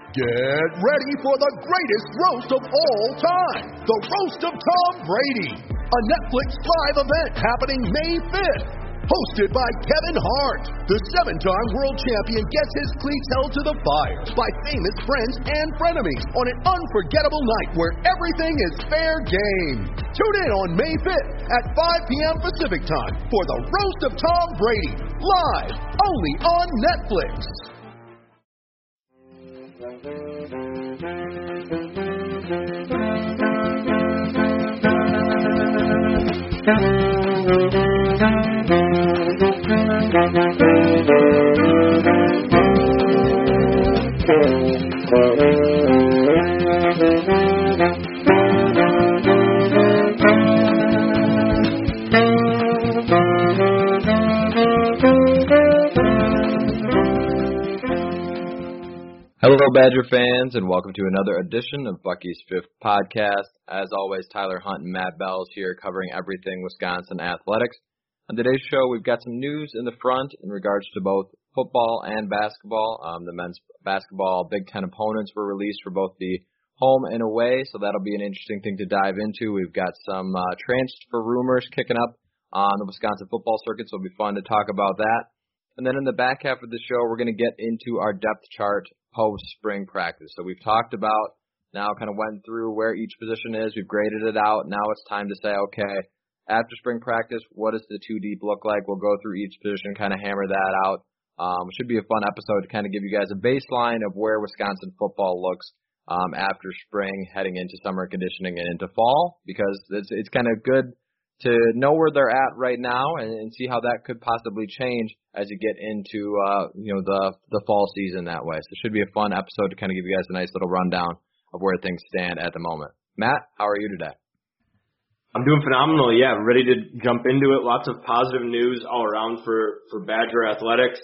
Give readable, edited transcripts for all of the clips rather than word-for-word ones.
Get ready for the greatest roast of all time, the Roast of Tom Brady, a Netflix live event happening May 5th. Hosted by Kevin Hart, the 7-time world champion gets his cleats held to the fire by famous friends and frenemies on an unforgettable night where everything is fair game. Tune in on May 5th at 5 p.m. Pacific time for the Roast of Tom Brady, live only on Netflix. Hello, Badger fans, and welcome to another edition of Bucky's Fifth Podcast. As always, Tyler Hunt and Matt Bells here covering everything Wisconsin athletics. On today's show, we've got some news in the front in regards to both football and basketball. The men's basketball Big Ten opponents were released for both the home and away, so that'll be an interesting thing to dive into. We've got some transfer rumors kicking up on the Wisconsin football circuit, so it'll be fun to talk about that. And then in the back half of the show, we're going to get into our depth chart post-spring practice. So we've talked about, now kind of went through where each position is. We've graded it out. Now it's time to say, okay, after spring practice, what does the two deep look like? We'll go through each position, kind of hammer that out. It should be a fun episode to kind of give you guys a baseline of where Wisconsin football looks after spring, heading into summer conditioning and into fall, because it's kind of good to know where they're at right now and see how that could possibly change as you get into the fall season that way. So it should be a fun episode to kind of give you guys a nice little rundown of where things stand at the moment. Matt, how are you today? I'm doing phenomenal. Yeah, ready to jump into it. Lots of positive news all around for Badger athletics.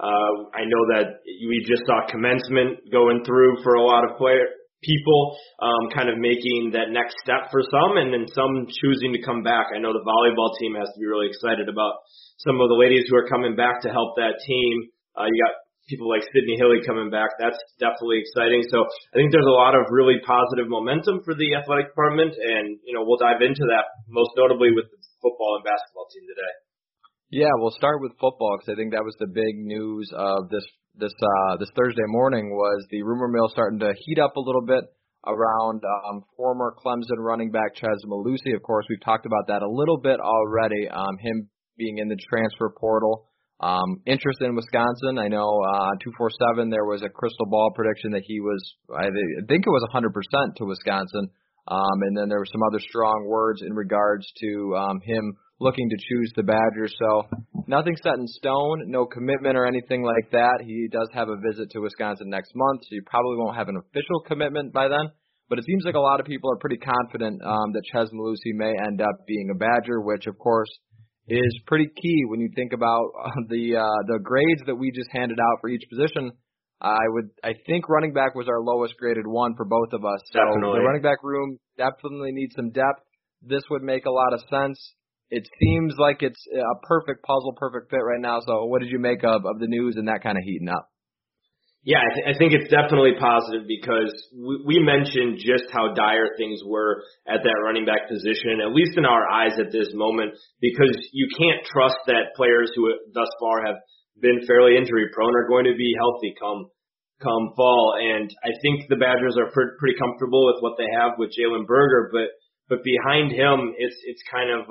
I know that we just saw commencement going through for a lot of people, kind of making that next step for some, and then some choosing to come back. I know the volleyball team has to be really excited about some of the ladies who are coming back to help that team. You got people like Sydney Hilly coming back. That's definitely exciting. So I think there's a lot of really positive momentum for the athletic department, and we'll dive into that most notably with the football and basketball team today. Yeah, we'll start with football because I think that was the big news of this Thursday morning, was the rumor mill starting to heat up a little bit around former Clemson running back Chez Mellusi. Of course, we've talked about that a little bit already, him being in the transfer portal. Interest in Wisconsin. I know on 247 there was a crystal ball prediction that he was, I think it was 100% to Wisconsin. And then there were some other strong words in regards to him looking to choose the Badgers. So nothing set in stone, no commitment or anything like that. He does have a visit to Wisconsin next month, so you probably won't have an official commitment by then. But it seems like a lot of people are pretty confident that Chez Mellusi may end up being a Badger, which of course is pretty key when you think about the grades that we just handed out for each position. I think running back was our lowest graded one for both of us. So definitely. The running back room definitely needs some depth. This would make a lot of sense. It seems like it's a perfect puzzle, perfect fit right now. So what did you make of the news and that kind of heating up? Yeah, I think it's definitely positive because we mentioned just how dire things were at that running back position, at least in our eyes at this moment, because you can't trust that players who thus far have been fairly injury prone are going to be healthy come fall. And I think the Badgers are pretty comfortable with what they have with Jalen Berger, but behind him, it's kind of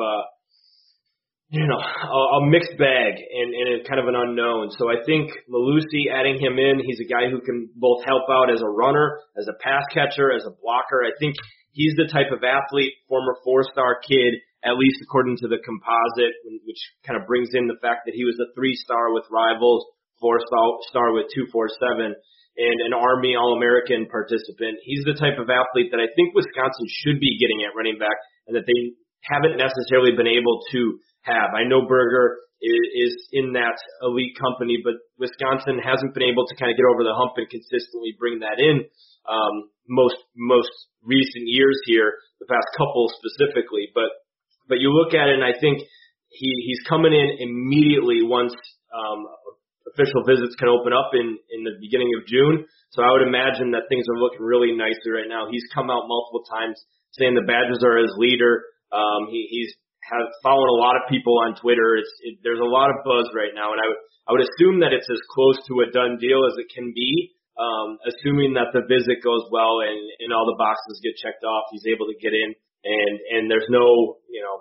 a mixed bag and kind of an unknown. So I think Mellusi, adding him in, he's a guy who can both help out as a runner, as a pass catcher, as a blocker. I think he's the type of athlete, former 4-star kid, at least according to the composite, which kind of brings in the fact that he was a 3-star with Rivals, 4-star with 247, and an Army All-American participant. He's the type of athlete that I think Wisconsin should be getting at running back, and that they haven't necessarily been able to have. I know Berger is in that elite company, but Wisconsin hasn't been able to kind of get over the hump and consistently bring that in most recent years here, the past couple specifically. But you look at it, and I think he's coming in immediately once a official visits can open up in the beginning of June. So I would imagine that things are looking really nicely right now. He's come out multiple times saying the Badgers are his leader. He's following a lot of people on Twitter. There's a lot of buzz right now, and I would assume that it's as close to a done deal as it can be, assuming that the visit goes well and all the boxes get checked off. He's able to get in, and there's no,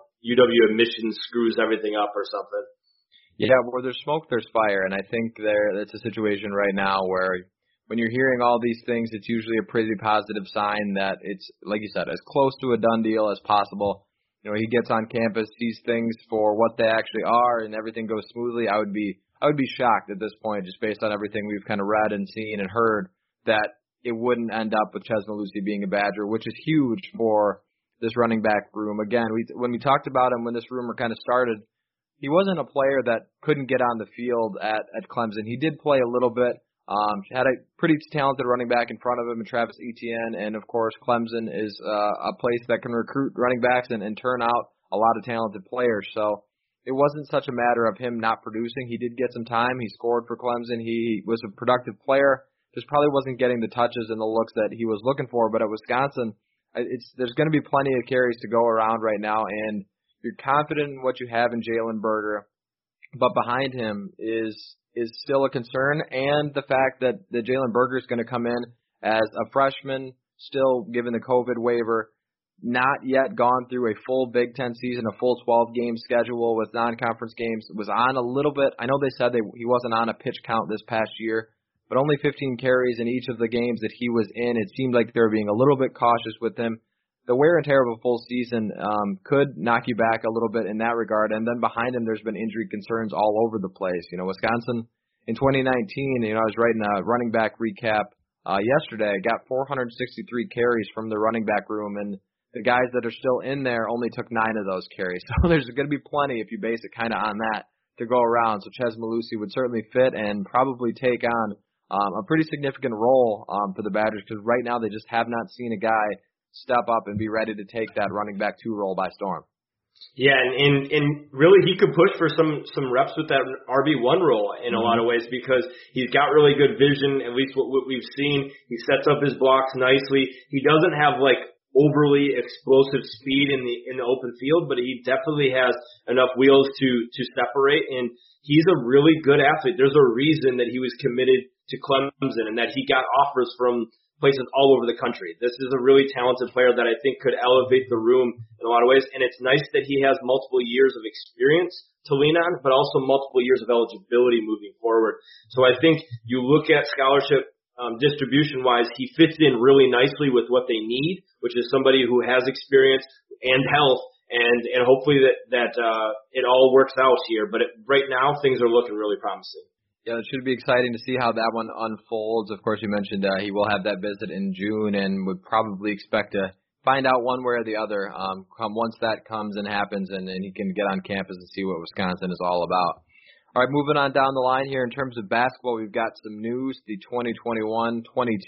UW admissions screws everything up or something. Yeah, where there's smoke, there's fire, and I think it's a situation right now where when you're hearing all these things, it's usually a pretty positive sign that it's, like you said, as close to a done deal as possible. He gets on campus, sees things for what they actually are, and everything goes smoothly. I would be shocked at this point, just based on everything we've kind of read and seen and heard, that it wouldn't end up with Chez Mellusi being a Badger, which is huge for this running back room. Again, when we talked about him when this rumor kind of started, he wasn't a player that couldn't get on the field at Clemson. He did play a little bit. Had a pretty talented running back in front of him, Travis Etienne, and of course Clemson is a place that can recruit running backs and turn out a lot of talented players. So it wasn't such a matter of him not producing. He did get some time. He scored for Clemson. He was a productive player. Just probably wasn't getting the touches and the looks that he was looking for. But at Wisconsin, there's going to be plenty of carries to go around right now, and you're confident in what you have in Jalen Berger, but behind him is still a concern, and the fact that Jalen Berger is going to come in as a freshman, still given the COVID waiver, not yet gone through a full Big Ten season, a full 12-game schedule with non-conference games, was on a little bit. I know they said he wasn't on a pitch count this past year, but only 15 carries in each of the games that he was in. It seemed like they were being a little bit cautious with him. The wear and tear of a full season could knock you back a little bit in that regard. And then behind him, there's been injury concerns all over the place. Wisconsin in 2019, I was writing a running back recap yesterday. Got 463 carries from the running back room, and the guys that are still in there only took 9 of those carries. So there's going to be plenty, if you base it kind of on that, to go around. So Chez Mellusi would certainly fit and probably take on a pretty significant role for the Badgers, because right now they just have not seen a guy step up and be ready to take that running back 2 role by storm. Yeah, and really he could push for some reps with that RB1 role in a lot of ways, because he's got really good vision, at least what we've seen. He sets up his blocks nicely. He doesn't have overly explosive speed in the open field, but he definitely has enough wheels to separate, and he's a really good athlete. There's a reason that he was committed to Clemson and that he got offers from places all over the country. This is a really talented player that I think could elevate the room in a lot of ways, and it's nice that he has multiple years of experience to lean on, but also multiple years of eligibility moving forward. So I think you look at scholarship distribution-wise, he fits in really nicely with what they need, which is somebody who has experience and health, and hopefully that it all works out here. But right now, things are looking really promising. Yeah, it should be exciting to see how that one unfolds. Of course, you mentioned he will have that visit in June, and would probably expect to find out one way or the other once that comes and happens, and he can get on campus and see what Wisconsin is all about. All right, moving on down the line here in terms of basketball, we've got some news. The 2021-22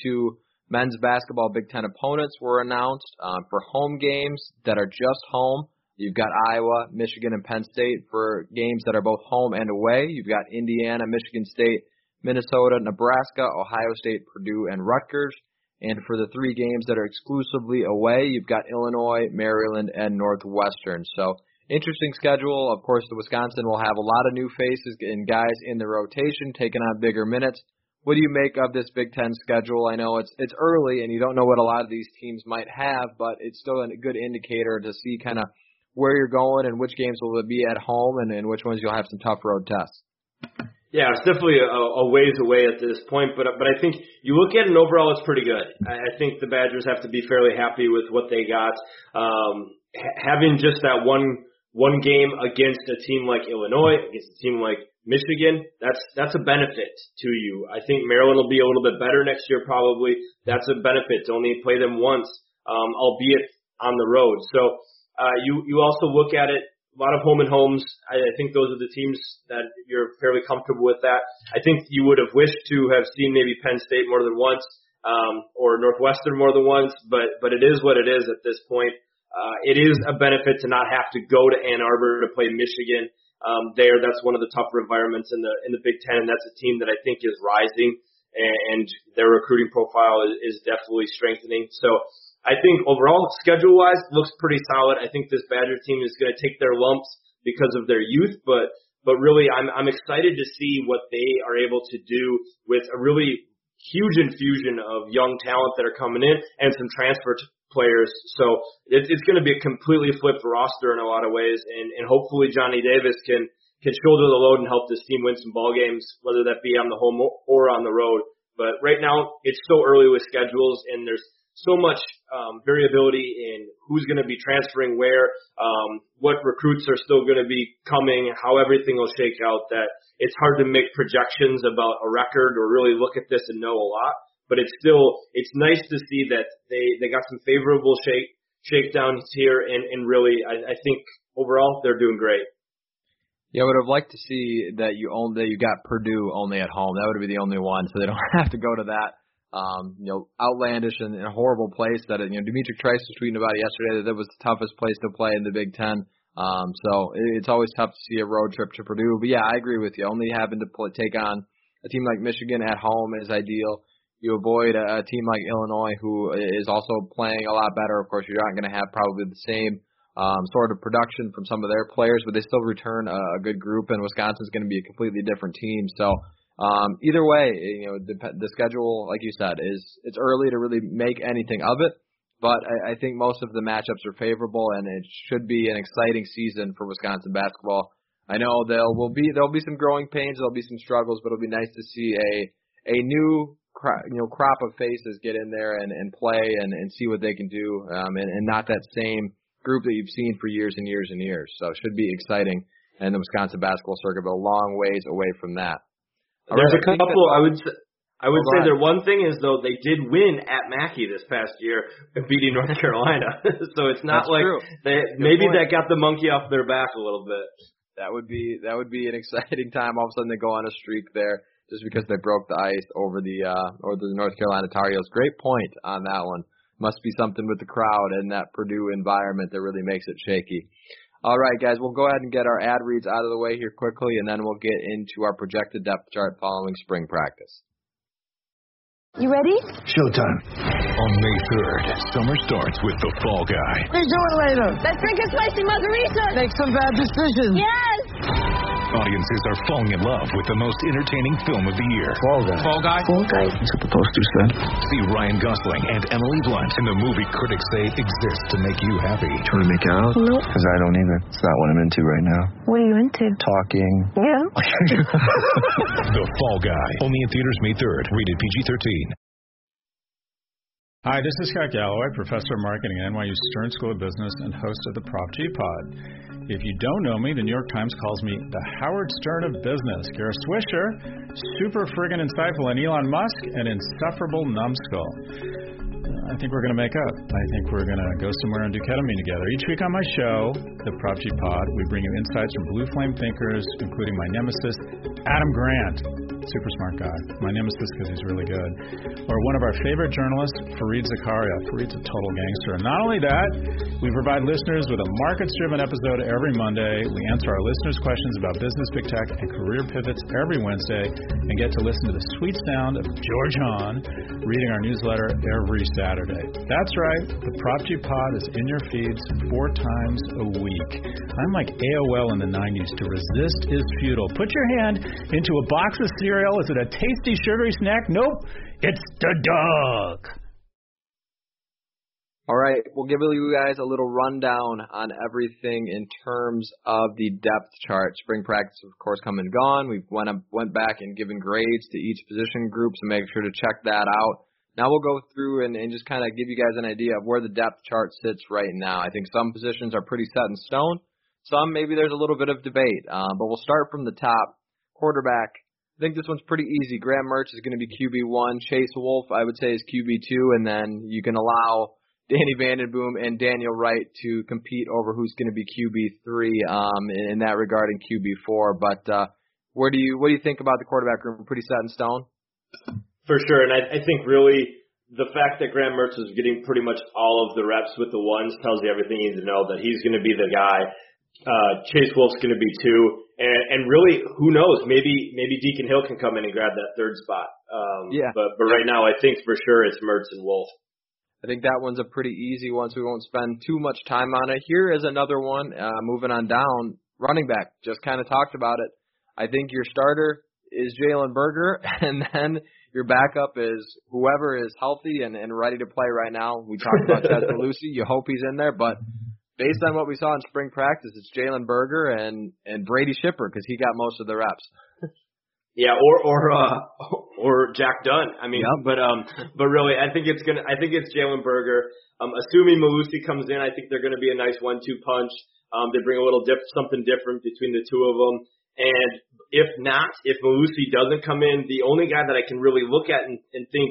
men's basketball Big Ten opponents were announced for home games that are just home. You've got Iowa, Michigan, and Penn State for games that are both home and away. You've got Indiana, Michigan State, Minnesota, Nebraska, Ohio State, Purdue, and Rutgers. And for the 3 games that are exclusively away, you've got Illinois, Maryland, and Northwestern. So interesting schedule. Of course, the Wisconsin will have a lot of new faces and guys in the rotation taking on bigger minutes. What do you make of this Big Ten schedule? I know it's early and you don't know what a lot of these teams might have, but it's still a good indicator to see kind of where you're going and which games will be at home and which ones you'll have some tough road tests. Yeah, it's definitely a ways away at this point, but I think you look at it and overall it's pretty good. I think the Badgers have to be fairly happy with what they got. Having just that one game against a team like Illinois, against a team like Michigan, that's a benefit to you. I think Maryland will be a little bit better next year probably. That's a benefit to only play them once, albeit on the road. So you also look at it, a lot of home and homes. I think those are the teams that you're fairly comfortable with that. I think you would have wished to have seen maybe Penn State more than once, or Northwestern more than once, but it is what it is at this point. It is a benefit to not have to go to Ann Arbor to play Michigan. That's one of the tougher environments in the Big Ten, and that's a team that I think is rising, and their recruiting profile is definitely strengthening. So I think overall, schedule-wise, looks pretty solid. I think this Badger team is going to take their lumps because of their youth, but really I'm excited to see what they are able to do with a really huge infusion of young talent that are coming in and some transfer players. So it's going to be a completely flipped roster in a lot of ways, and hopefully Johnny Davis can shoulder the load and help this team win some ball games, whether that be on the home or on the road. But right now it's so early with schedules, and there's so much variability in who's going to be transferring where, what recruits are still going to be coming, how everything will shake out, that it's hard to make projections about a record or really look at this and know a lot. But it's nice to see that they got some favorable shakedowns here, and really I think overall they're doing great. Yeah, I would have liked to see that you got Purdue only at home. That would be the only one, so they don't have to go to that outlandish and a horrible place that, Dimitri Trice was tweeting about it yesterday, that was the toughest place to play in the Big Ten. So it's always tough to see a road trip to Purdue. But yeah, I agree with you. Only having to take on a team like Michigan at home is ideal. You avoid a team like Illinois, who is also playing a lot better. Of course, you're not going to have probably the same sort of production from some of their players, but they still return a good group, and Wisconsin's going to be a completely different team. So either way, the schedule, like you said, it's early to really make anything of it, but I think most of the matchups are favorable, and it should be an exciting season for Wisconsin basketball. I know there'll be some growing pains, there'll be some struggles, but it'll be nice to see a new crop of faces get in there and play and see what they can do, and not that same group that you've seen for years and years and years. So it should be exciting, and the Wisconsin basketball circuit, but a long ways away from that. There's a couple. I would say their one thing is, though, they did win at Mackey this past year, beating North Carolina. So it's not maybe that got the monkey off their back a little bit. That would be an exciting time. All of a sudden they go on a streak there just because they broke the ice over the North Carolina Tar Heels. Great point on that one. Must be something with the crowd and that Purdue environment that really makes it shaky. All right, guys, we'll go ahead and get our ad reads out of the way here quickly, and then we'll get into our projected depth chart following spring practice. You ready? Showtime. On May 3rd, summer starts with The Fall Guy. Let's do it later. Let's drink a spicy margarita. Make some bad decisions. Yes! Audiences are falling in love with the most entertaining film of the year. Fall Guy. Fall Guy? Fall Guy. That's what the poster said. See Ryan Gosling and Emily Blunt in the movie critics say exists to make you happy. Trying to make it out? Nope. Because I don't either. It's not what I'm into right now. What are you into? Talking. Yeah. The Fall Guy. Only in theaters May 3rd. Rated PG-13. Hi, this is Scott Galloway, professor of marketing at NYU Stern School of Business and host of the Prop G Pod. If you don't know me, the New York Times calls me the Howard Stern of business. Kara Swisher, super friggin' insightful, and Elon Musk, an insufferable numbskull. I think we're going to make up. I think we're going to go somewhere and do ketamine together. Each week on my show, the Prop G Pod, we bring you insights from blue flame thinkers, including my nemesis, Adam Grant. Super smart guy. My nemesis because he's really good. Or one of our favorite journalists, Fareed Zakaria. Fareed's a total gangster. And not only that, we provide listeners with a markets-driven episode every Monday. We answer our listeners' questions about business, big tech, and career pivots every Wednesday, and get to listen to the sweet sound of George Hahn reading our newsletter every Saturday. That's right. The Prop G Pod is in your feeds 4 times a week. I'm like AOL in the 90s. To resist is futile. Put your hand into a box of cereal. Is it a tasty, sugary snack? Nope. It's the dog. All right, we'll give you guys a little rundown on everything in terms of the depth chart. Spring practice, of course, come and gone. We went back and given grades to each position group, so make sure to check that out. Now we'll go through and just kind of give you guys an idea of where the depth chart sits right now. I think some positions are pretty set in stone. Some, maybe there's a little bit of debate. But we'll start from the top. Quarterback, I think this one's pretty easy. Graham Mertz is going to be QB1. Chase Wolf, I would say, is QB2. And then you can allow Danny Vandenboom and Daniel Wright to compete over who's going to be QB3 in that regard in QB4. But what do you think about the quarterback room? Pretty set in stone? For sure, and I think really the fact that Graham Mertz is getting pretty much all of the reps with the ones tells you everything you need to know, that he's going to be the guy. Chase Wolf's going to be 2, And really, who knows? Maybe Deacon Hill can come in and grab that third spot. But right now, I think for sure it's Mertz and Wolf. I think that one's a pretty easy one, so we won't spend too much time on it. Here is another one. Moving on down, running back. Just kind of talked about it. I think your starter is Jalen Berger, and then your backup is whoever is healthy and ready to play right now. We talked about Chez Mellusi. You hope he's in there, but based on what we saw in spring practice, it's Jalen Berger and Brady Schipper because he got most of the reps. Yeah, or Jack Dunn. I mean, but really, I think it's Jalen Berger. Assuming Mellusi comes in, I think they're going to be a nice 1-2 punch. They bring a little something different between the two of them. And if Mellusi doesn't come in, the only guy that I can really look at and think,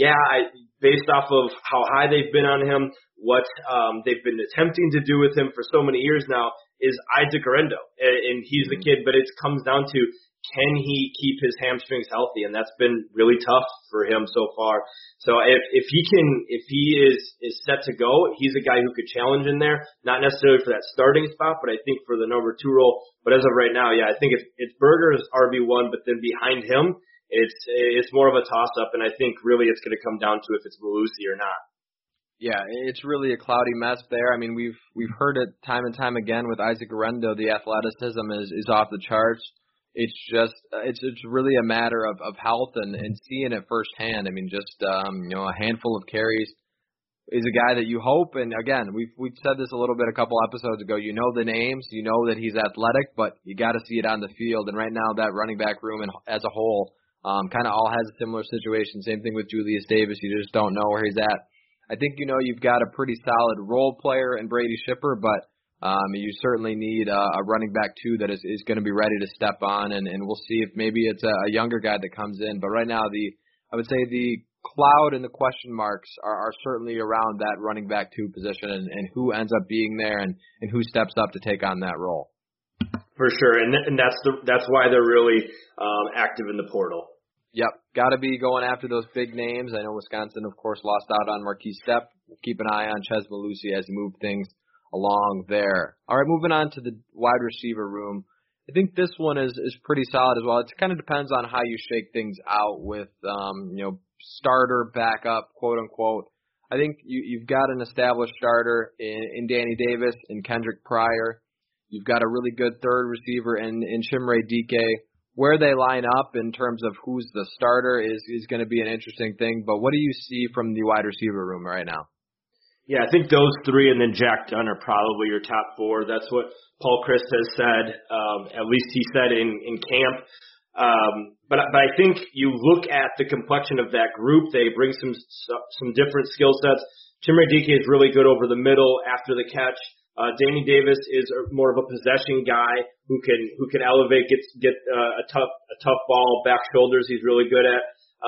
based off of how high they've been on him, what they've been attempting to do with him for so many years now, is Isaac Guerendo. And he's the kid, but it comes down to, can he keep his hamstrings healthy? And that's been really tough for him so far. So if he is set to go, he's a guy who could challenge in there, not necessarily for that starting spot, but I think for the number 2 role. But as of right now, I think it's Berger's RB1, but then behind him, it's more of a toss-up, and I think really it's going to come down to if it's Mellusi or not. Yeah, it's really a cloudy mess there. I mean, we've heard it time and time again with Isaac Guerendo. The athleticism is off the charts. It's just it's really a matter of health and seeing it firsthand. I mean, just a handful of carries is a guy that you hope. And again, we've said this a little bit a couple episodes ago. You know the names, you know that he's athletic, but you got to see it on the field. And right now, that running back room as a whole kind of all has a similar situation. Same thing with Julius Davis. You just don't know where he's at. I think you've got a pretty solid role player in Brady Schipper, but you certainly need a running back, too, that is going to be ready to step on, and we'll see if maybe it's a younger guy that comes in. But right now, I would say the cloud and the question marks are certainly around that running back 2 position and who ends up being there and who steps up to take on that role. For sure, and that's why they're really active in the portal. Yep, got to be going after those big names. I know Wisconsin, of course, lost out on Marquise Stepp. We'll keep an eye on Chez Mellusi as he moves things along there. All right, moving on to the wide receiver room. I think this one is pretty solid as well. It kind of depends on how you shake things out with, starter, backup, quote unquote. I think you've got an established starter in Danny Davis and Kendrick Pryor. You've got a really good third receiver in Chimere Dike. Where they line up in terms of who's the starter is going to be an interesting thing. But what do you see from the wide receiver room right now? Yeah, I think those 3 and then Jack Dunn are probably your top 4. That's what Paul Chryst has said. At least he said in camp. But I think you look at the complexion of that group. They bring some different skill sets. Chimere Dike is really good over the middle after the catch. Danny Davis is more of a possession guy who can elevate, get a tough ball back shoulders. He's really good at.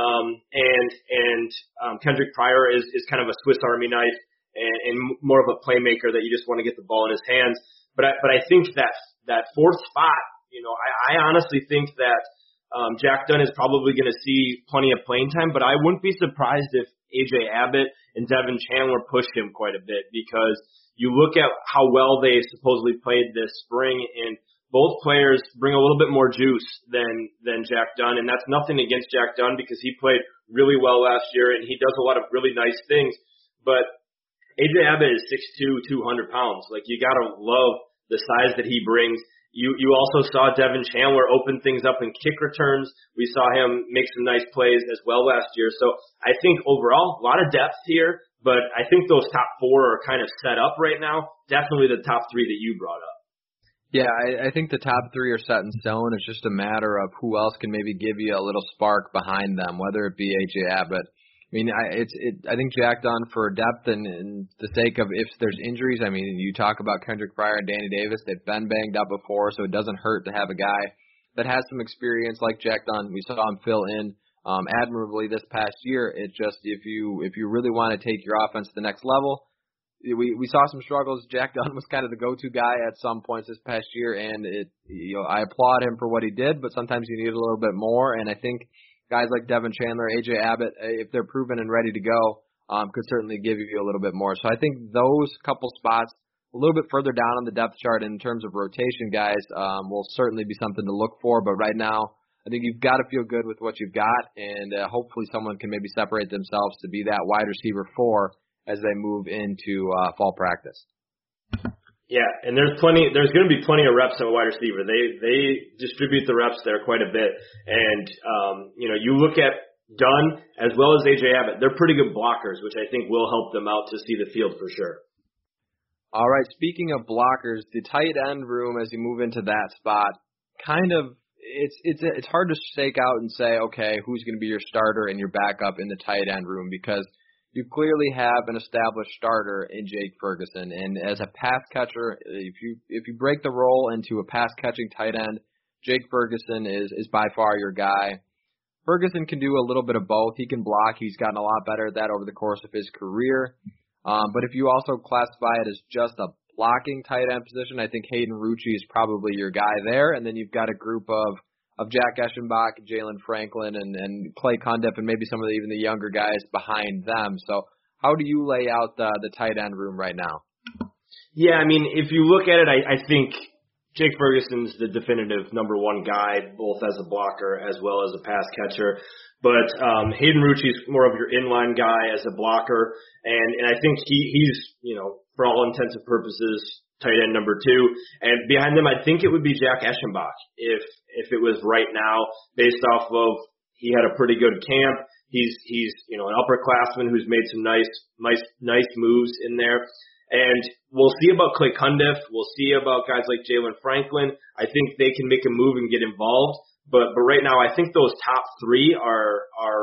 And Kendrick Pryor is kind of a Swiss Army knife and more of a playmaker that you just want to get the ball in his hands. But I think that 4th spot, I honestly think that Jack Dunn is probably going to see plenty of playing time. But I wouldn't be surprised if A.J. Abbott and Devin Chandler push him quite a bit, because you look at how well they supposedly played this spring, and both players bring a little bit more juice than Jack Dunn. And that's nothing against Jack Dunn, because he played really well last year and he does a lot of really nice things. But A.J. Abbott is 6'2", 200 pounds. Like, you got to love the size that he brings. You also saw Devin Chandler open things up in kick returns. We saw him make some nice plays as well last year. So I think overall, a lot of depth here, but I think those top 4 are kind of set up right now. Definitely the top 3 that you brought up. Yeah, I think the top 3 are set in stone. It's just a matter of who else can maybe give you a little spark behind them, whether it be A.J. Abbott. I mean, I think Jack Dunn for depth and the sake of if there's injuries. I mean, you talk about Kendrick Pryor and Danny Davis. They've been banged up before, so it doesn't hurt to have a guy that has some experience like Jack Dunn. We saw him fill in admirably this past year. It just if you really want to take your offense to the next level, we saw some struggles. Jack Dunn was kind of the go-to guy at some points this past year, and I applaud him for what he did, but sometimes you need a little bit more, and I think guys like Devin Chandler, A.J. Abbott, if they're proven and ready to go, could certainly give you a little bit more. So I think those couple spots a little bit further down on the depth chart in terms of rotation guys will certainly be something to look for. But right now, I think you've got to feel good with what you've got, and hopefully someone can maybe separate themselves to be that wide receiver 4 as they move into fall practice. Yeah, and there's going to be plenty of reps at wide receiver. They distribute the reps there quite a bit, and you look at Dunn as well as AJ Abbott. They're pretty good blockers, which I think will help them out to see the field for sure. All right, speaking of blockers, the tight end room as you move into that spot, kind of it's hard to stake out and say, okay, who's going to be your starter and your backup in the tight end room, because you clearly have an established starter in Jake Ferguson. And as a pass catcher, if you break the role into a pass catching tight end, Jake Ferguson is by far your guy. Ferguson can do a little bit of both. He can block. He's gotten a lot better at that over the course of his career. But if you also classify it as just a blocking tight end position, I think Hayden Rucci is probably your guy there. And then you've got a group of Jack Eschenbach, Jalen Franklin, and Clay Cundiff, and maybe some of even the younger guys behind them. So how do you lay out the tight end room right now? Yeah, I mean, if you look at it, I think Jake Ferguson's the definitive number one guy, both as a blocker as well as a pass catcher. But Hayden Rucci's more of your inline guy as a blocker, and I think he's, for all intents and purposes, tight end number 2. And behind them, I think it would be Jack Eschenbach if it was right now, based off of he had a pretty good camp. He's an upperclassman who's made some nice moves in there. And we'll see about Clay Cundiff. We'll see about guys like Jalen Franklin. I think they can make a move and get involved. But right now, I think those top 3 are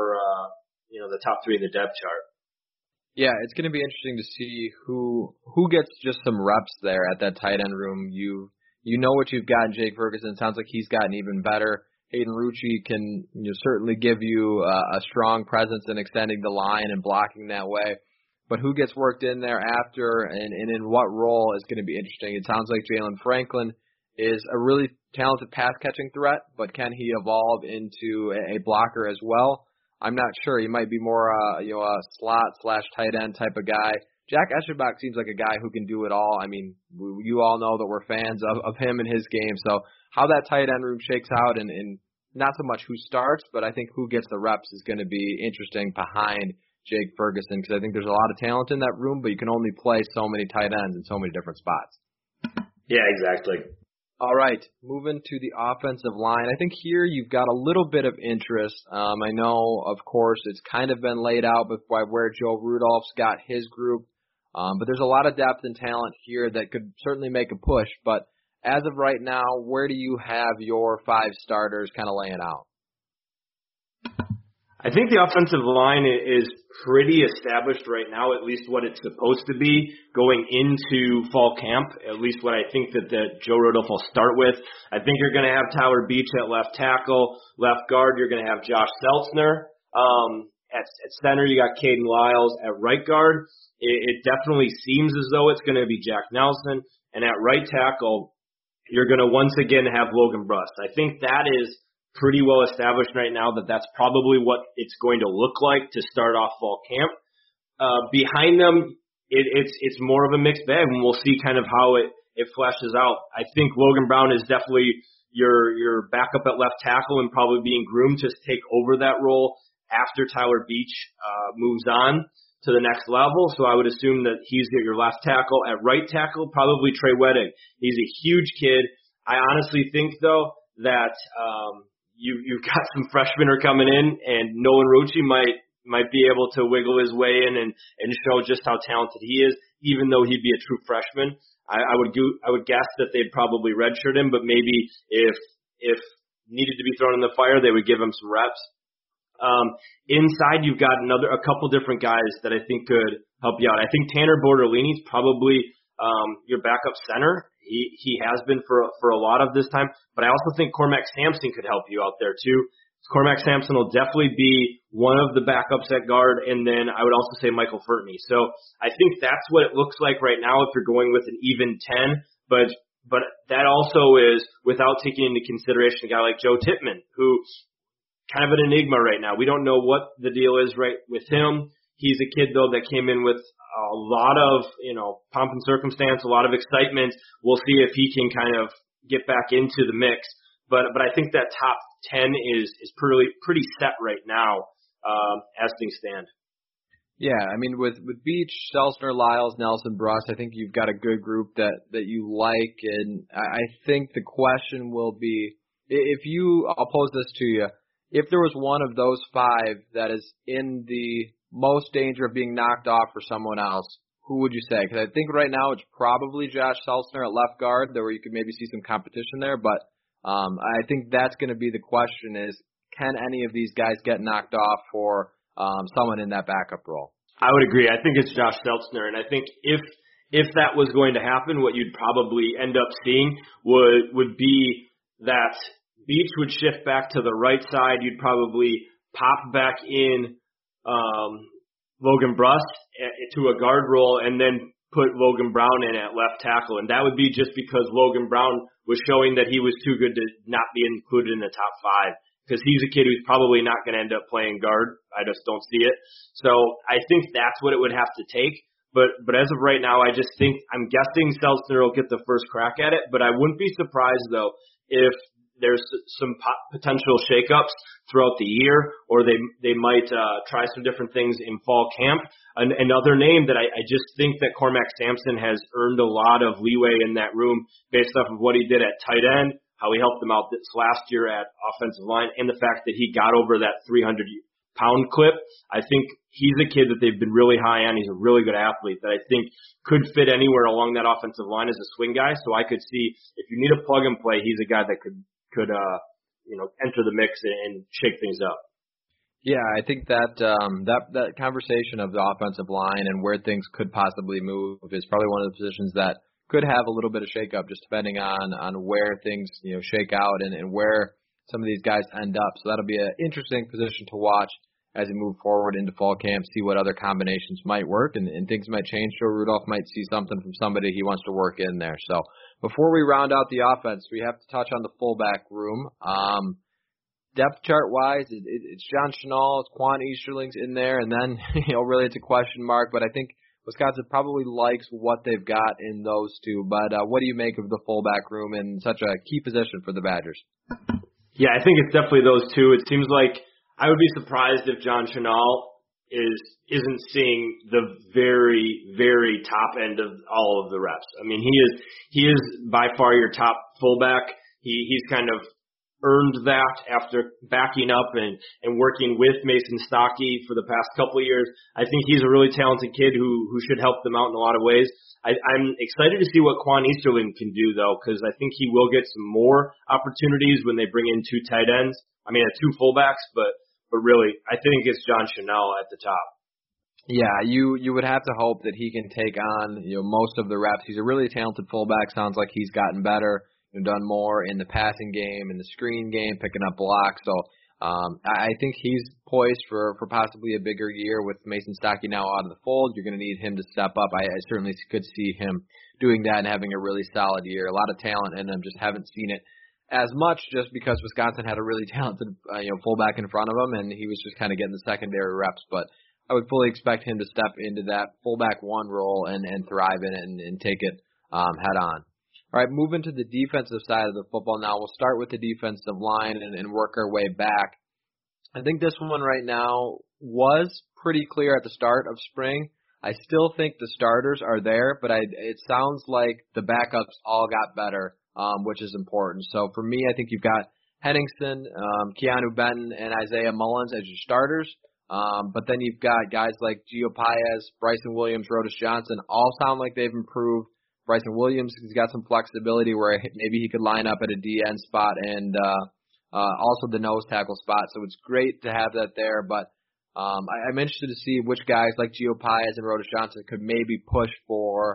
the top 3 in the depth chart. Yeah, it's going to be interesting to see who gets just some reps there at that tight end room. You know what you've got in Jake Ferguson. It sounds like he's gotten even better. Hayden Rucci can certainly give you a strong presence in extending the line and blocking that way. But who gets worked in there after and in what role is going to be interesting. It sounds like Jalen Franklin is a really talented pass-catching threat, but can he evolve into a blocker as well? I'm not sure. He might be more a slot/tight end type of guy. Jack Eschenbach seems like a guy who can do it all. I mean, you all know that we're fans of him and his game. So how that tight end room shakes out and not so much who starts, but I think who gets the reps is going to be interesting behind Jake Ferguson, because I think there's a lot of talent in that room, but you can only play so many tight ends in so many different spots. Yeah, exactly. All right, moving to the offensive line. I think here you've got a little bit of interest. I know, of course, it's kind of been laid out by where Joe Rudolph's got his group, but there's a lot of depth and talent here that could certainly make a push. But as of right now, where do you have your 5 starters kind of laying out? I think the offensive line is pretty established right now, at least what it's supposed to be going into fall camp, at least what I think that Joe Rudolph will start with. I think you're going to have Tyler Beach at left tackle. Left guard, you're going to have Josh Seltzner. At center, you got Caden Lyles. At right guard, it definitely seems as though it's going to be Jack Nelson. And at right tackle, you're going to once again have Logan Brust. I think that is pretty well established right now that's probably what it's going to look like to start off fall camp. Behind them, it's more of a mixed bag, and we'll see kind of how it fleshes out. I think Logan Brown is definitely your backup at left tackle and probably being groomed to take over that role after Tyler Beach moves on to the next level. So I would assume that he's your left tackle. At right tackle, probably Trey Wedding. He's a huge kid. I honestly think, though, that you've got some freshmen are coming in, and Nolan Rucci might be able to wiggle his way in and show just how talented he is, even though he'd be a true freshman. I would guess that they'd probably redshirt him, but maybe if needed to be thrown in the fire, they would give him some reps. Inside, you've got a couple different guys that I think could help you out. I think Tanner Bortolini's probably your backup center. He has been for a lot of this time, but I also think Cormac Sampson could help you out there too. Cormac Sampson will definitely be one of the backups at guard, and then I would also say Michael Furtney. So I think that's what it looks like right now if you're going with an even 10, but that also is without taking into consideration a guy like Joe Tippmann, who kind of an enigma right now. We don't know what the deal is right with him. he's a kid, though, that came in with a lot of, pomp and circumstance, a lot of excitement. We'll see if he can kind of get back into the mix. But I think that top 10 is pretty set right now as things stand. Yeah, I mean, with Beach, Stelzner, Lyles, Nelson, Bruss, I think you've got a good group that you like. And I think the question will be, I'll pose this to you, if there was one of those 5 that is in the most danger of being knocked off for someone else, who would you say? Because I think right now it's probably Josh Stelzner at left guard, where you could maybe see some competition there. But I think that's going to be the question is, can any of these guys get knocked off for someone in that backup role? I would agree. I think it's Josh Stelzner. And I think if that was going to happen, what you'd probably end up seeing would be that Beach would shift back to the right side. You'd probably pop back in Logan Bruss to a guard role and then put Logan Brown in at left tackle. And that would be just because Logan Brown was showing that he was too good to not be included in the top 5. Because he's a kid who's probably not going to end up playing guard. I just don't see it. So I think that's what it would have to take. But as of right now, I'm guessing Stelzner will get the first crack at it. But I wouldn't be surprised, though, if there's some potential shakeups throughout the year, or they might try some different things in fall camp. Another name that I just think that Cormac Sampson has earned a lot of leeway in that room based off of what he did at tight end, how he helped them out this last year at offensive line, and the fact that he got over that 300-pound clip. I think he's a kid that they've been really high on. He's a really good athlete that I think could fit anywhere along that offensive line as a swing guy. So I could see if you need a plug and play, he's a guy that could enter the mix and shake things up. Yeah, I think that conversation of the offensive line and where things could possibly move is probably one of the positions that could have a little bit of shakeup, just depending on where things shake out and where some of these guys end up. So that'll be an interesting position to watch as we move forward into fall camp, see what other combinations might work, and things might change. Joe Rudolph might see something from somebody he wants to work in there. So before we round out the offense, we have to touch on the fullback room. Depth chart wise, it's John Chenal, it's Quan Easterling's in there, and then really it's a question mark. But I think Wisconsin probably likes what they've got in those two. But what do you make of the fullback room in such a key position for the Badgers? Yeah, I think it's definitely those two. It seems like I would be surprised if John Chenal isn't seeing the very, very top end of all of the reps. I mean, he is by far your top fullback. He's kind of earned that after backing up and working with Mason Stockey for the past couple of years. I think he's a really talented kid who should help them out in a lot of ways. I'm excited to see what Quan Easterling can do, though, because I think he will get some more opportunities when they bring in 2 tight ends. I mean, 2 fullbacks, but really, I think it's John Chenal at the top. Yeah, you would have to hope that he can take on most of the reps. He's a really talented fullback. Sounds like he's gotten better. Done more in the passing game, in the screen game, picking up blocks. So I think he's poised for possibly a bigger year with Mason Stockey now out of the fold. You're going to need him to step up. I certainly could see him doing that and having a really solid year. A lot of talent in him, just haven't seen it as much just because Wisconsin had a really talented fullback in front of him, and he was just kind of getting the secondary reps. But I would fully expect him to step into that fullback 1 role and thrive in it and take it head on. All right, moving to the defensive side of the football now. We'll start with the defensive line and work our way back. I think this one right now was pretty clear at the start of spring. I still think the starters are there, but it sounds like the backups all got better, which is important. So for me, I think you've got Henningsen, Keanu Benton, and Isaiah Mullins as your starters. But then you've got guys like Gio Paez, Bryson Williams, Rodas Johnson, all sound like they've improved. Bryson Williams has got some flexibility where maybe he could line up at a DN spot and also the nose tackle spot. So it's great to have that there. But I'm interested to see which guys like Gio Paez and Rodas Johnson could maybe push for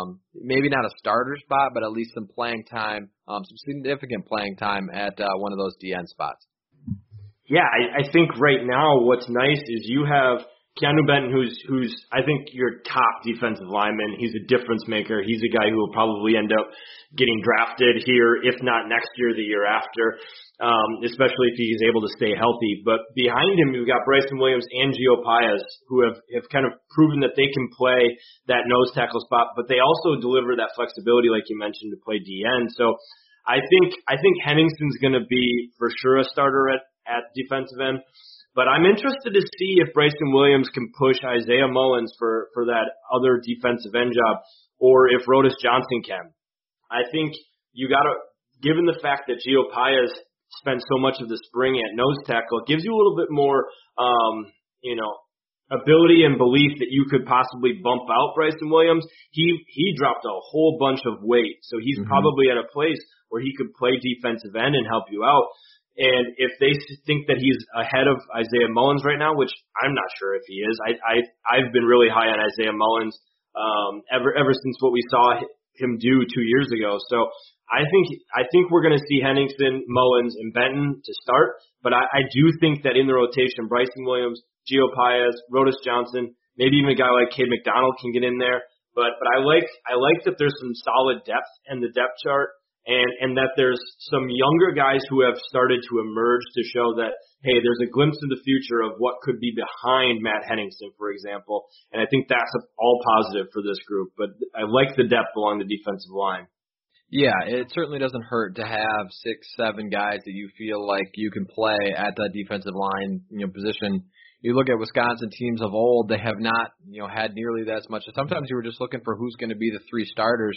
maybe not a starter spot, but at least some playing time, some significant playing time at one of those DN spots. Yeah, I think right now what's nice is you have Keanu Benton, who's I think your top defensive lineman. He's a difference maker. He's a guy who will probably end up getting drafted here, if not next year, the year after, especially if he's able to stay healthy. But behind him, you've got Bryson Williams and Gio Paez, who have kind of proven that they can play that nose tackle spot, but they also deliver that flexibility, like you mentioned, to play DN. So I think Henningson's going to be for sure a starter at defensive end. But I'm interested to see if Bryson Williams can push Isaiah Mullins for that other defensive end job, or if Rodas Johnson can. I think you got to, given the fact that Gio Paez spent so much of the spring at nose tackle, it gives you a little bit more, ability and belief that you could possibly bump out Bryson Williams. He dropped a whole bunch of weight, so he's probably at a place where he could play defensive end and help you out. And if they think that he's ahead of Isaiah Mullins right now, which I'm not sure if he is, I've been really high on Isaiah Mullins ever since what we saw him do 2 years ago. So I think we're going to see Henningson, Mullins, and Benton to start. But I do think that in the rotation, Bryson Williams, Gio Paez, Rodas Johnson, maybe even a guy like Cade McDonald can get in there. But I like that there's some solid depth in the depth chart. And that there's some younger guys who have started to emerge to show that, hey, there's a glimpse of the future of what could be behind Matt Henningsen, for example. And I think that's all positive for this group. But I like the depth along the defensive line. Yeah, it certainly doesn't hurt to have 6-7 guys that you feel like you can play at that defensive line, position. You look at Wisconsin teams of old; they have not, had nearly that much. Sometimes you were just looking for who's going to be the 3 starters.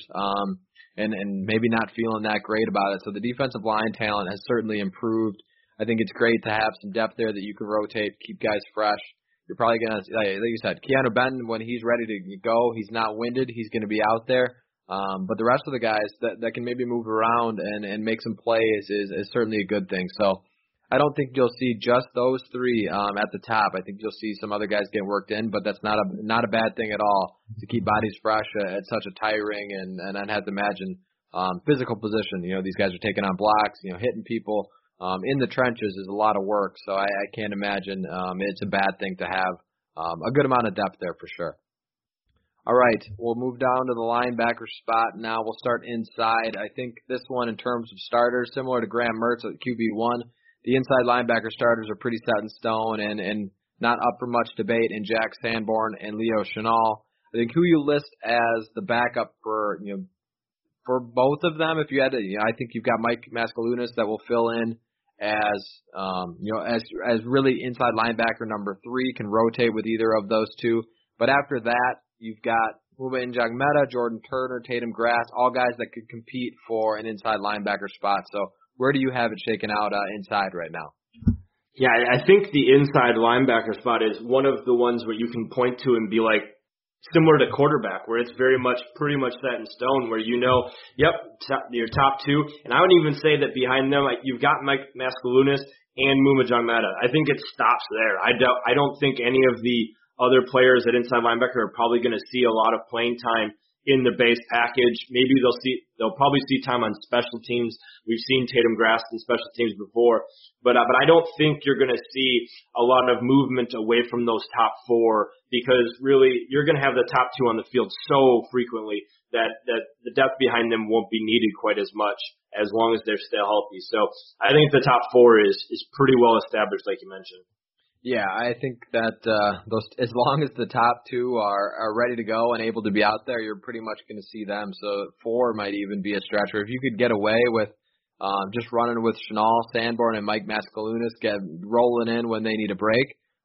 And maybe not feeling that great about it. So the defensive line talent has certainly improved. I think it's great to have some depth there that you can rotate, keep guys fresh. You're probably going to, like you said, Keanu Benton, when he's ready to go, he's not winded, he's going to be out there. But the rest of the guys that can maybe move around and make some plays is certainly a good thing. So I don't think you'll see just those 3 at the top. I think you'll see some other guys get worked in, but that's not a bad thing at all to keep bodies fresh at such a tiring and I'd have to imagine physical position. These guys are taking on blocks, hitting people in the trenches is a lot of work. So I can't imagine it's a bad thing to have a good amount of depth there for sure. All right, we'll move down to the linebacker spot now. We'll start inside. I think this one in terms of starters, similar to Graham Mertz at QB1. The inside linebacker starters are pretty set in stone and not up for much debate in Jack Sanborn and Leo Chenal. I think who you list as the backup for both of them, if you had to, I think you've got Mike Mascalunas that will fill in as really inside linebacker number 3, can rotate with either of those 2. But after that, you've got Muma Njongmeta, Jordan Turner, Tatum Grass, all guys that could compete for an inside linebacker spot. So where do you have it shaken out inside right now? Yeah, I think the inside linebacker spot is one of the ones where you can point to and be like, similar to quarterback, where it's pretty much set in stone, where your top 2. And I would even say that behind them, you've got Mike Mascalunas and Muma Njongmeta. I think it stops there. I don't think any of the other players at inside linebacker are probably going to see a lot of playing time in the base package. Maybe they'll probably see time on special teams. We've seen Tatum Grass in special teams before, but I don't think you're going to see a lot of movement away from those top 4, because really you're going to have the top 2 on the field so frequently that the depth behind them won't be needed quite as much as long as they're still healthy. So I think the top 4 is pretty well established, like you mentioned. Yeah, I think that those, as long as the top 2 are ready to go and able to be out there, you're pretty much going to see them. So 4 might even be a stretch. Or if you could get away with just running with Chenal, Sanborn, and Mike Mascalunas, get rolling in when they need a break,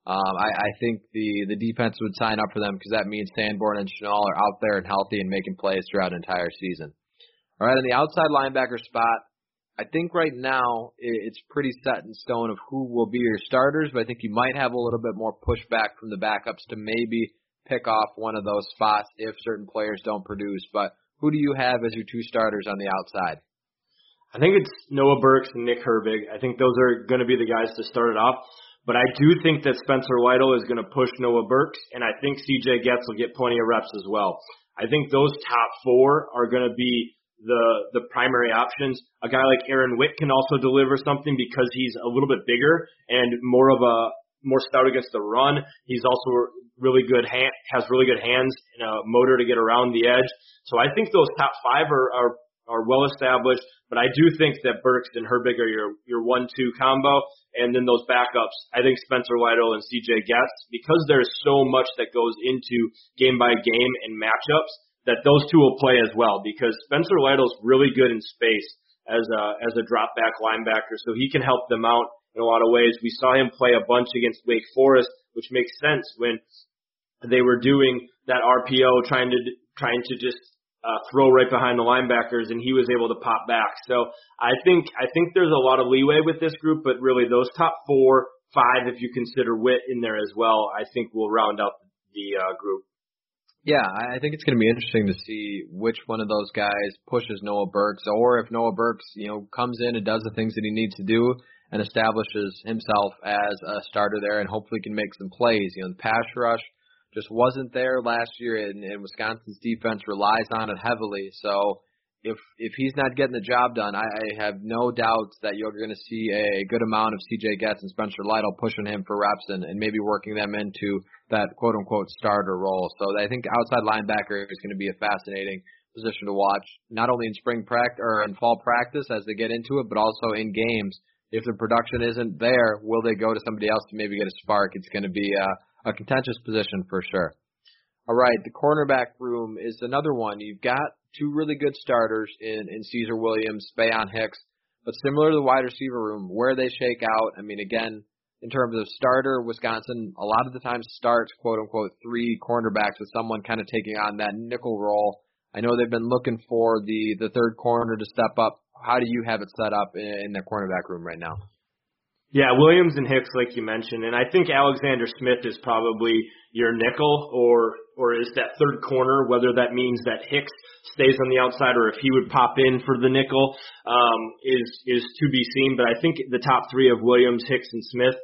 I think the defense would sign up for them, because that means Sanborn and Chenal are out there and healthy and making plays throughout an entire season. All right, on the outside linebacker spot, I think right now it's pretty set in stone of who will be your starters, but I think you might have a little bit more pushback from the backups to maybe pick off one of those spots if certain players don't produce. But who do you have as your 2 starters on the outside? I think it's Noah Burks and Nick Herbig. I think those are going to be the guys to start it off. But I do think that Spencer Lytle is going to push Noah Burks, and I think C.J. Getz will get plenty of reps as well. I think those top 4 are going to be the primary options. A guy like Aaron Witt can also deliver something because he's a little bit bigger and more stout against the run. He's also really good has really good hands and a motor to get around the edge. So I think those top 5 are well established, but I do think that Burks and Herbig are your 1-2 combo, and then those backups. I think Spencer Lytle and CJ Getz, because there's so much that goes into game by game and matchups, that those two will play as well, because Spencer Lytle's really good in space as a drop back linebacker, so he can help them out in a lot of ways. We saw him play a bunch against Wake Forest, which makes sense when they were doing that RPO, trying to just throw right behind the linebackers, and he was able to pop back. So I think there's a lot of leeway with this group, but really those top 4, 5, if you consider Witt in there as well, I think will round out the group. Yeah, I think it's going to be interesting to see which one of those guys pushes Noah Burks, or if Noah Burks, comes in and does the things that he needs to do and establishes himself as a starter there and hopefully can make some plays. The pass rush just wasn't there last year, and Wisconsin's defense relies on it heavily. So if he's not getting the job done, I have no doubts that you're going to see a good amount of CJ Getz and Spencer Lytle pushing him for reps and maybe working them into that quote-unquote starter role. So I think outside linebacker is going to be a fascinating position to watch, not only in spring practice or in fall practice as they get into it, but also in games. If the production isn't there, will they go to somebody else to maybe get a spark? It's going to be a contentious position for sure. All right, the cornerback room is another one. You've got 2 really good starters in Caesar Williams, Faion Hicks, but similar to the wide receiver room, where they shake out, again, in terms of starter, Wisconsin a lot of the time starts, quote-unquote, 3 cornerbacks with someone kind of taking on that nickel role. I know they've been looking for the third corner to step up. How do you have it set up in the cornerback room right now? Yeah, Williams and Hicks, like you mentioned, and I think Alexander Smith is probably your nickel or is that third corner, whether that means that Hicks stays on the outside or if he would pop in for the nickel is to be seen. But I think the top 3 of Williams, Hicks, and Smith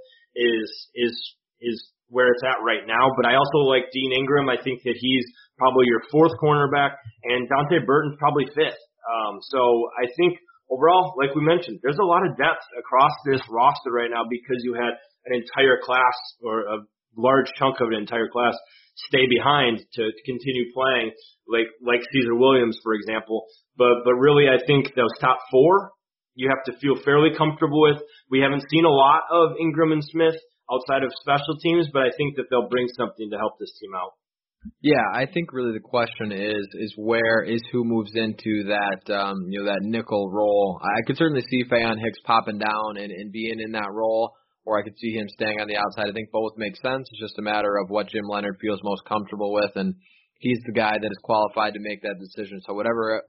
is where it's at right now. But I also like Dean Ingram. I think that he's probably your 4th cornerback, and Dante Burton's probably 5th. So I think overall, like we mentioned, there's a lot of depth across this roster right now because you had an entire class or a large chunk of an entire class stay behind to continue playing, like Caesar Williams, for example. But really, I think those top 4 you have to feel fairly comfortable with. We haven't seen a lot of Ingram and Smith outside of special teams, but I think that they'll bring something to help this team out. Yeah, I think really the question is who moves into that that nickel role. I could certainly see Faion Hicks popping down and being in that role, or I could see him staying on the outside. I think both make sense. It's just a matter of what Jim Leonhard feels most comfortable with, and he's the guy that is qualified to make that decision. So whatever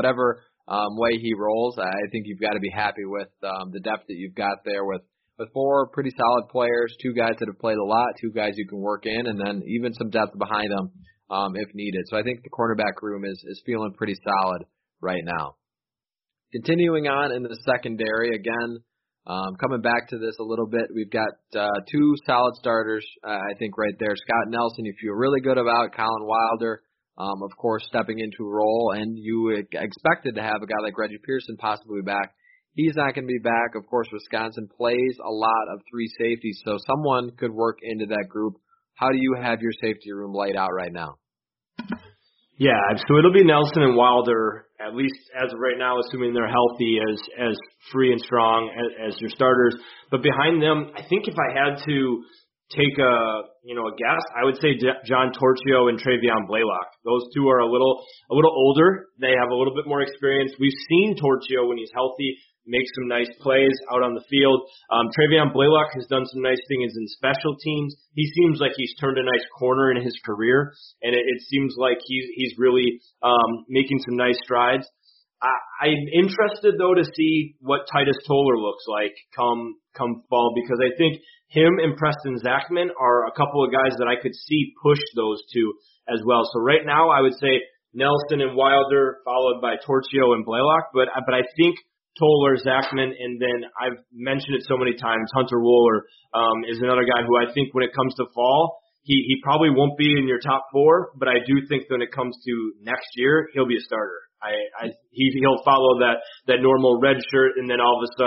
way he rolls, I think you've got to be happy with the depth that you've got there with 4 pretty solid players, 2 guys that have played a lot, 2 guys you can work in, and then even some depth behind them if needed. So I think the cornerback room is feeling pretty solid right now. Continuing on in the secondary, again, coming back to this a little bit, we've got 2 solid starters, I think, right there. Scott Nelson, you feel really good about. Colin Wilder, of course, stepping into a role, and you expected to have a guy like Reggie Pearson possibly back. He's not going to be back. Of course, Wisconsin plays a lot of 3 safeties, so someone could work into that group. How do you have your safety room laid out right now? Yeah, so it'll be Nelson and Wilder, at least as of right now, assuming they're healthy, as free and strong as your starters. But behind them, I think if I had to take a guess, I would say John Torchio and Travion Blaylock. Those 2 are a little older. They have a little bit more experience. We've seen Torchio when he's healthy make some nice plays out on the field. Travion Blaylock has done some nice things in special teams. He seems like he's turned a nice corner in his career, and it seems like he's really making some nice strides. I'm interested, though, to see what Titus Toller looks like come fall, because I think him and Preston Zachman are a couple of guys that I could see push those 2 as well. So right now I would say Nelson and Wilder, followed by Torchio and Blaylock, but I think Toller, Zachman, and then I've mentioned it so many times, Hunter Wooler is another guy who I think when it comes to fall, he probably won't be in your top 4, but I do think when it comes to next year, he'll be a starter. He'll follow that normal red shirt, and then all of a sudden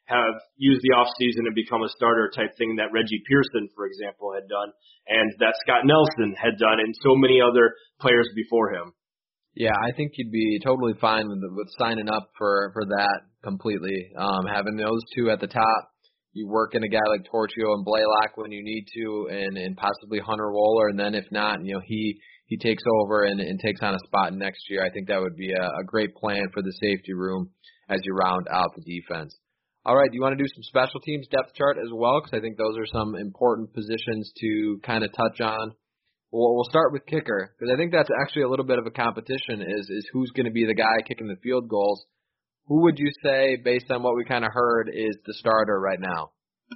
have used the offseason and become a starter type thing that Reggie Pearson, for example, had done, and that Scott Nelson had done, and so many other players before him. Yeah, I think you'd be totally fine with signing up for that completely. Having those two at the top, you work in a guy like Torchio and Blaylock when you need to, and possibly Hunter Wohler, and then if not, he takes over and takes on a spot next year. I think that would be a great plan for the safety room as you round out the defense. All right, do you want to do some special teams depth chart as well? Because I think those are some important positions to kind of touch on. We'll start with kicker, because I think that's actually a little bit of a competition, is who's going to be the guy kicking the field goals. Who would you say, based on what we kind of heard, is the starter right now?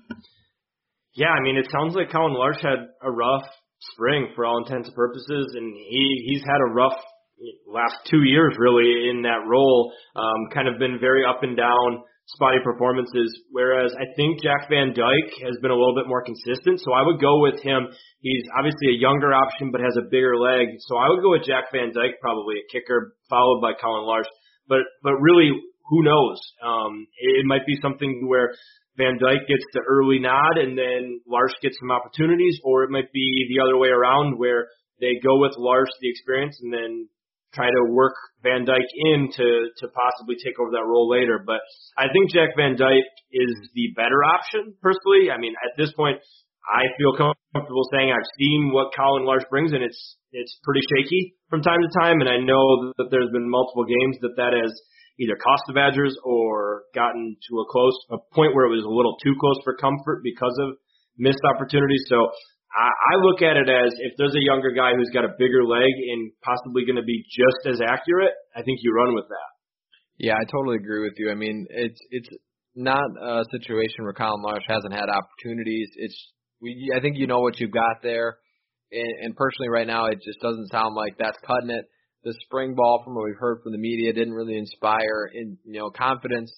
Yeah, I mean, it sounds like Colin Larsh had a rough spring for all intents and purposes, and he's had a rough last 2 years, really, in that role. Kind of been very up and down, spotty performances, whereas I think Jack Van Dyke has been a little bit more consistent, so I would go with him. He's obviously a younger option, but has a bigger leg, so I would go with Jack Van Dyke, probably a kicker, followed by Colin Larsh. But really, who knows? It might be something where Van Dyke gets the early nod and then Larsh gets some opportunities, or it might be the other way around where they go with Larsh, the experience, and then try to work Van Dyke in to possibly take over that role later. But I think Jack Van Dyke is the better option, personally. I mean, at this point, I feel comfortable saying I've seen what Colin Larsh brings, and it's pretty shaky from time to time, and I know that there's been multiple games that has either cost the Badgers or gotten to a point where it was a little too close for comfort because of missed opportunities. So I look at it as if there's a younger guy who's got a bigger leg and possibly going to be just as accurate, I think you run with that. Yeah, I totally agree with you. I mean, it's not a situation where Colin Larsh hasn't had opportunities. I think you know what you've got there, and personally right now it just doesn't sound like that's cutting it. The spring ball, from what we've heard from the media, didn't really inspire confidence.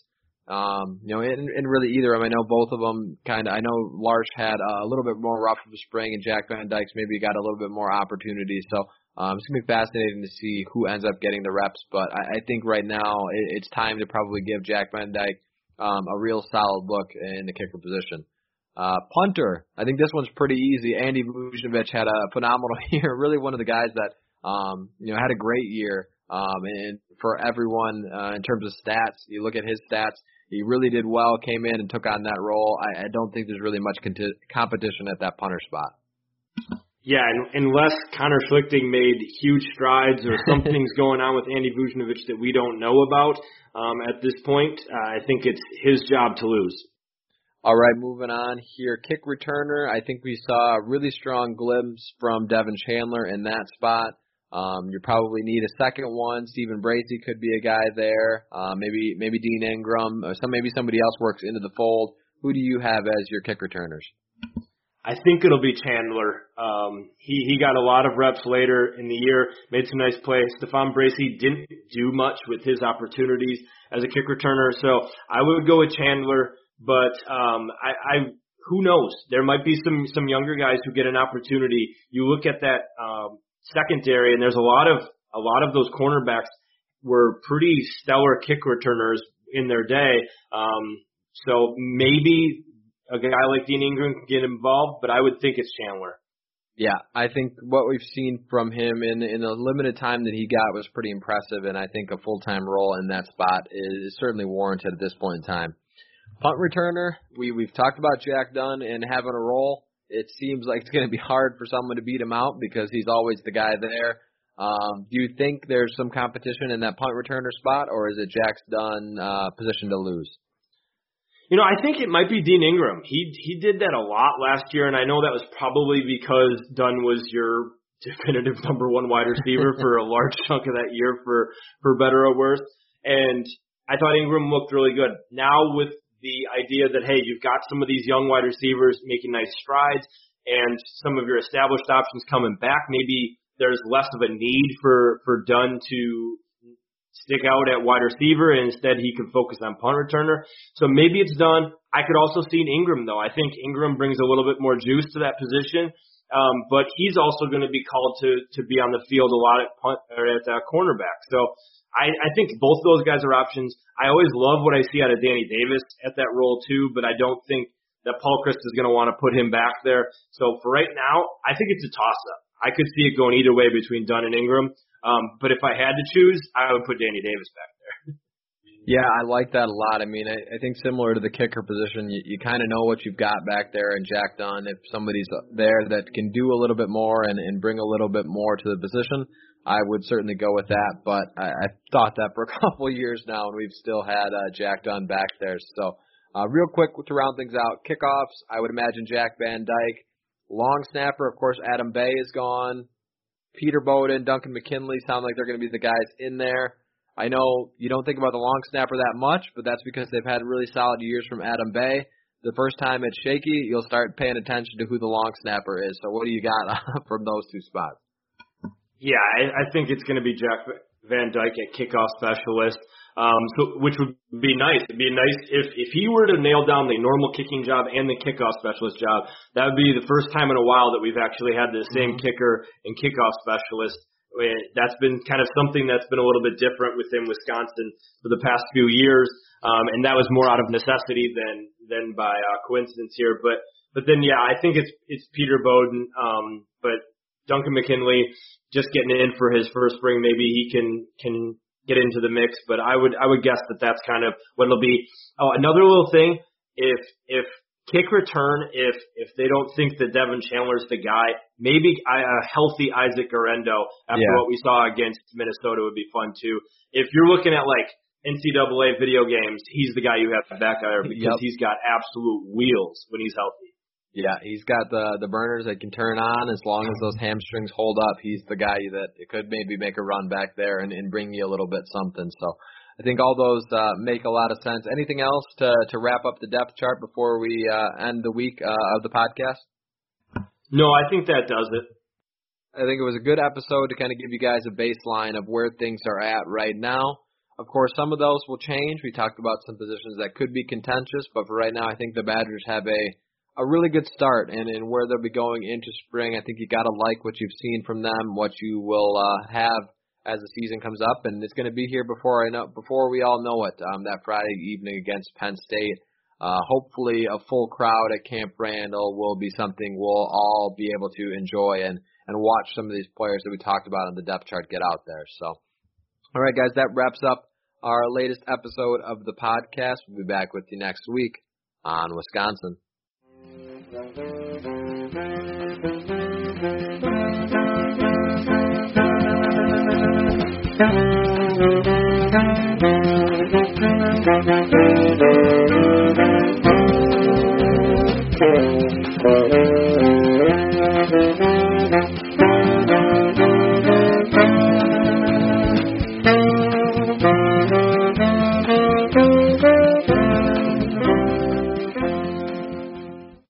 In really either of them. I know both of them I know Larsh had a little bit more rough of a spring, and Jack Van Dyke's maybe got a little bit more opportunity. So it's going to be fascinating to see who ends up getting the reps. But I think right now it's time to probably give Jack Van Dyke a real solid look in the kicker position. Punter, I think this one's pretty easy. Andy Vujnovic had a phenomenal year. Really one of the guys that had a great year. And for everyone in terms of stats, you look at his stats, he really did well, came in and took on that role. I don't think there's really much competition at that punter spot. Yeah, unless Connor Schlichting made huge strides or something's going on with Andy Vujnovic that we don't know about at this point, I think it's his job to lose. All right, moving on here. Kick returner, I think we saw a really strong glimpse from Devin Chandler in that spot. You probably need a second one. Stephen Bracey could be a guy there. Maybe Dean Ingram. Maybe somebody else works into the fold. Who do you have as your kick returners? I think it'll be Chandler. He got a lot of reps later in the year, made some nice plays. Stephen Bracey didn't do much with his opportunities as a kick returner, so I would go with Chandler. But who knows? There might be some younger guys who get an opportunity. You look at that secondary, and there's a lot of those cornerbacks were pretty stellar kick returners in their day. So maybe a guy like Dean Ingram can get involved, but I would think it's Chandler. Yeah, I think what we've seen from him in the limited time that he got was pretty impressive, and I think a full-time role in that spot is certainly warranted at this point in time. Punt returner, we've talked about Jack Dunn and having a role. It seems like it's going to be hard for someone to beat him out because he's always the guy there. Do you think there's some competition in that punt returner spot, or is it Jack Dunn position to lose? I think it might be Dean Ingram. He did that a lot last year, and I know that was probably because Dunn was your definitive number one wide receiver for a large chunk of that year, for better or worse. And I thought Ingram looked really good. Now with the idea that, hey, you've got some of these young wide receivers making nice strides and some of your established options coming back, maybe there's less of a need for Dunn to stick out at wide receiver, and instead he can focus on punt returner. So maybe it's Dunn. I could also see Ingram, though. I think Ingram brings a little bit more juice to that position. but he's also going to be called to be on the field a lot at cornerback. So I think both those guys are options. I always love what I see out of Danny Davis at that role too, but I don't think that Paul Chryst is going to want to put him back there. So for right now, I think it's a toss-up. I could see it going either way between Dunn and Ingram. But if I had to choose, I would put Danny Davis back there. Yeah, I like that a lot. I mean, I think similar to the kicker position, you kind of know what you've got back there in Jack Dunn. If somebody's there that can do a little bit more and bring a little bit more to the position, I would certainly go with that. But I've thought that for a couple of years now, and we've still had Jack Dunn back there. So real quick to round things out, kickoffs, I would imagine Jack Van Dyke. Long snapper, of course, Adam Bay is gone. Peter Bowden, Duncan McKinley sound like they're going to be the guys in there. I know you don't think about the long snapper that much, but that's because they've had really solid years from Adam Bay. The first time it's shaky, you'll start paying attention to who the long snapper is. So what do you got from those two spots? Yeah, I think it's going to be Jack Van Dyke at kickoff specialist, which would be nice. It'd be nice if he were to nail down the normal kicking job and the kickoff specialist job. That would be the first time in a while that we've actually had the same kicker and kickoff specialist. That's been kind of something that's been a little bit different within Wisconsin for the past few years, and that was more out of necessity than by coincidence here. But then, yeah, I think it's Peter Bowden, but Duncan McKinley just getting in for his first spring. Maybe he can get into the mix, but I would guess that's kind of what it'll be. Oh, another little thing, if kick return, if they don't think that Devin Chandler's the guy, maybe a healthy Isaac Garendo after what we saw against Minnesota would be fun too. If you're looking at like NCAA video games, he's the guy you have back there because he's got absolute wheels when he's healthy. Yeah, he's got the burners that can turn on as long as those hamstrings hold up. He's the guy that could maybe make a run back there and bring you a little bit something. So I think all those make a lot of sense. Anything else to wrap up the depth chart before we end the week of the podcast? No, I think that does it. I think it was a good episode to kind of give you guys a baseline of where things are at right now. Of course, some of those will change. We talked about some positions that could be contentious, but for right now, I think the Badgers have a really good start, and where they'll be going into spring, I think you got to like what you've seen from them, what you will have as the season comes up, and it's going to be here before we all know it. That Friday evening against Penn State, hopefully a full crowd at Camp Randall will be something we'll all be able to enjoy and watch some of these players that we talked about on the depth chart get out there. So, all right, guys, that wraps up our latest episode of the podcast. We'll be back with you next week on Wisconsin. Thank you.